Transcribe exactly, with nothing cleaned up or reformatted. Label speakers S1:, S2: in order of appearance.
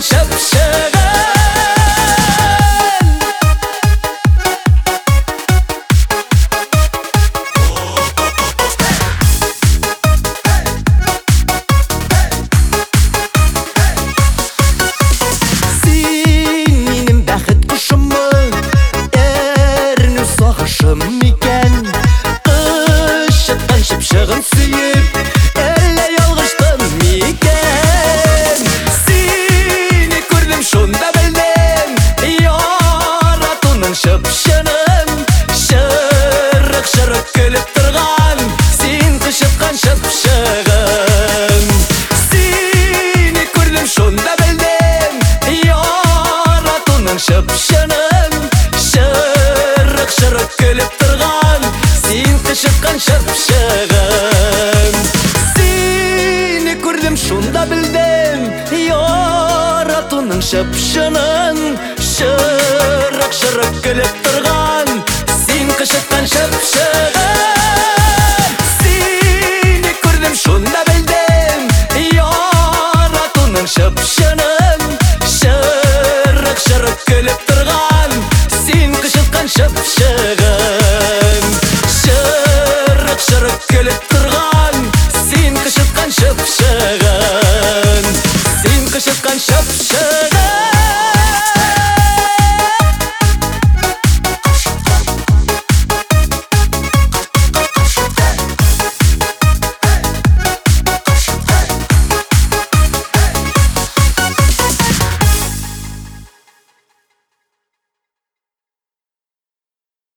S1: кышыткан шыпшыгын. Шыпшыгын сүйіп, әлі ялғыштым мекен. Сені көрдім, шонда білдім, яратуның шыпшынын. Шырық-шырық күліп тұрған, сен кышыткан шыпшыгын. Сені көрдім, шонда білдім, яратуның шыпшынын. Шырық-шырық күліп тұрған, сен кышыткан шыпшыгын. Сені көрдім, шонда білдім, яратуның шыпшынын. Шырық-шырық күліп тұрған, сен кышыткан шыпшыгын. Сені көрдім, шонда білдім, яратуның шыпшынын. Шырық-шырық күліп тұрған, сен кышыткан шыпшыгын. Шырық күліп тұрған, сен кышыткан шыпшыгын. Сен кышыткан шыпшыгын.